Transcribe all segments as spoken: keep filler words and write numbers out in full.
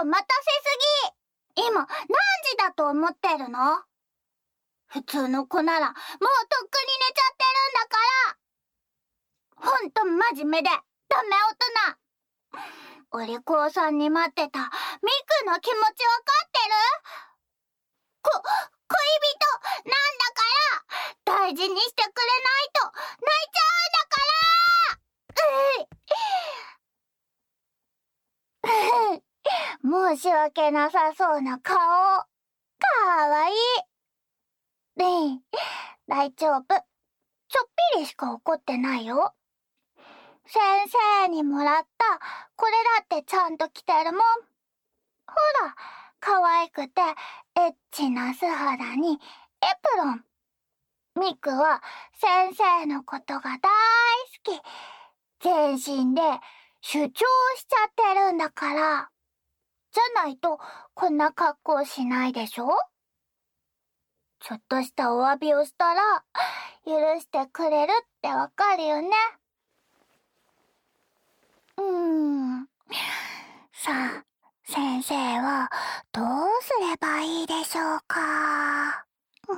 構待たせすぎ。今、何時だと思ってるの？普通の子なら、もうとっくに寝ちゃってるんだから。ほんと真面目で、ダメ大人。お利口さんに待ってた、ミクの気持ちわかってる？こ、恋人、なんだから、大事にしてくれないと、泣いちゃうんだから。う申し訳なさそうな顔。かわいい。ねえ、大丈夫。ちょっぴりしか怒ってないよ。先生にもらった、これだってちゃんと着てるもん。ほら、可愛くて、エッチな素肌に、エプロン。ミクは、先生のことが大好き。全身で、主張しちゃってるんだから。じゃないと、こんな格好しないでしょ？ちょっとしたお詫びをしたら、許してくれるってわかるよね。うーん。さあ、先生はどうすればいいでしょうか。うん、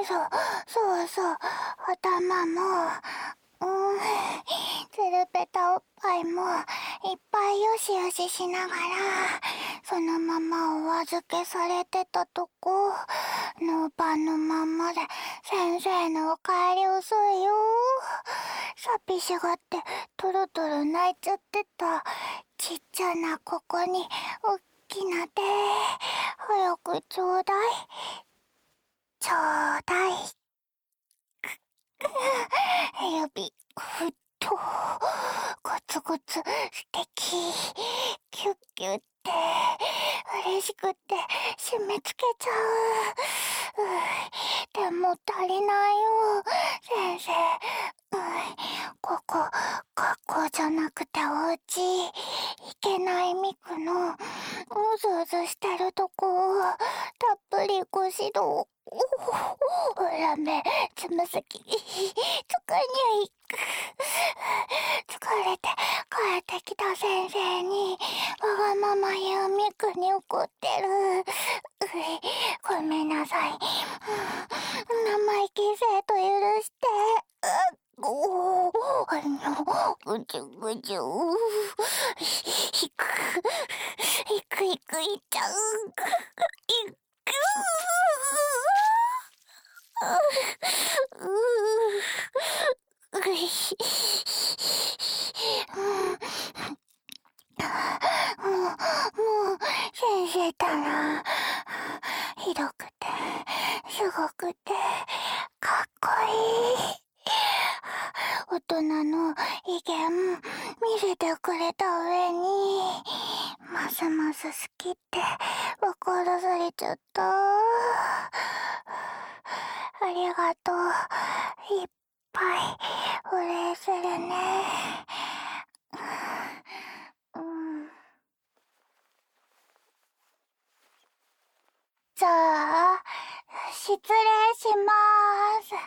そう、そうそう、頭も、うん、つるぺたおっぱいもいっぱいよしよししながら、そのままお預けされてたとこ、ノーパンのまんまで先生のお帰り遅いよ。寂しがってトロトロ泣いちゃってたちっちゃなここにおっきな手、早くちょうだい。ちょうだい。指、ふっと、ゴツゴツ、素敵。キュッキュって、嬉しくって締め付けちゃう。うでも足りないよ、先生。ここ、学校じゃなくてお家。いけないミクの、うずうずしてるとこ、たっぷりご指導。裏目、つむすき、つかにゃい。疲れて帰ってきた先生に、わがまま言うミクに怒ってる。ごめんなさい。生意気生徒許して。おお、あの、ぐちゅぐちゅ。ひく、ひくひくいっちゃう。いく。ううういしもう、もう、先生ったら、ひどくて、すごくて、かっこいい。大人の威厳見せてくれた上に、ますます好きって分からされちゃった。ありがとう。いっぱいお礼するね。うん、じゃあ、失礼しまーす。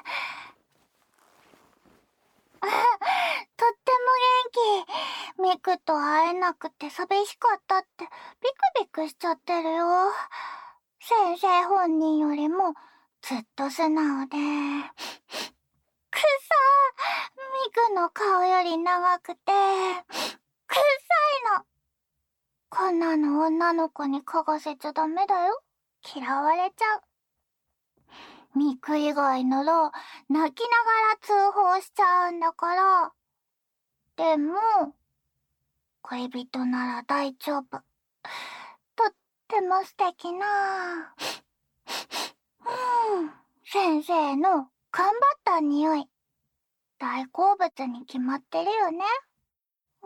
とっても元気。ミクと会えなくて寂しかったってビクビクしちゃってるよ。先生本人よりもずっと素直で。くさ、ミクの顔より長くて、くっさいの。こんなの女の子に嗅がせちゃダメだよ。嫌われちゃう。ミク以外なら泣きながら通報しちゃうんだから。でも、恋人なら大丈夫。とっても素敵な。うん、先生の頑張った匂い。大好物に決まってるよね。うん。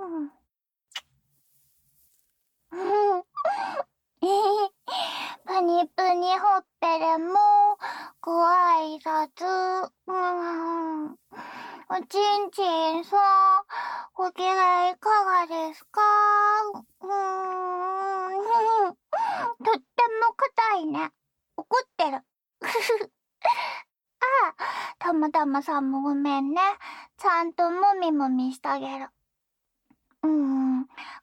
うん。プニプニほっぺでもご挨拶。うん。おちんちんさん、ご機嫌いかがですか？うーん。とっても硬いね。怒ってる。ああ、たまたまさんもごめんね。ちゃんともみもみしてあげる。うーん。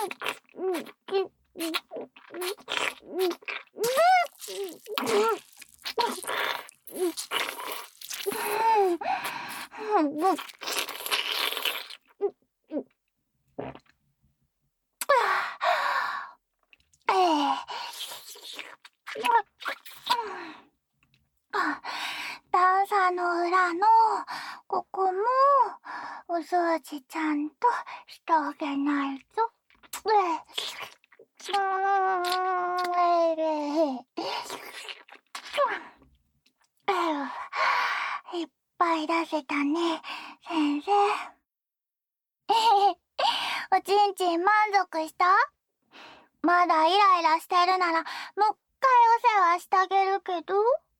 段差の裏のここもお掃除ちゃんとしてあげないと。いっぱい出せたね、先生。おちんちん満足した？まだイライラしてるならもう一回お世話してあげるけど。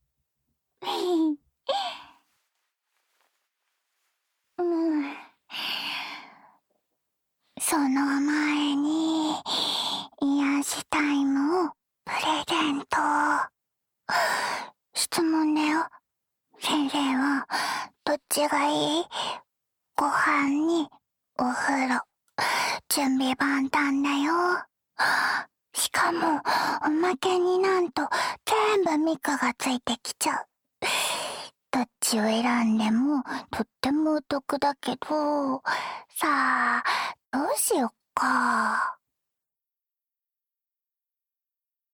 うん、その前に癒しタイムをプレゼント。質問だよ。先生はどっちがいい？ご飯にお風呂、準備万端だよ。しかもおまけになんと全部ミクがついてきちゃう。どっちを選んでもとってもお得だけど、さあどうしよっか。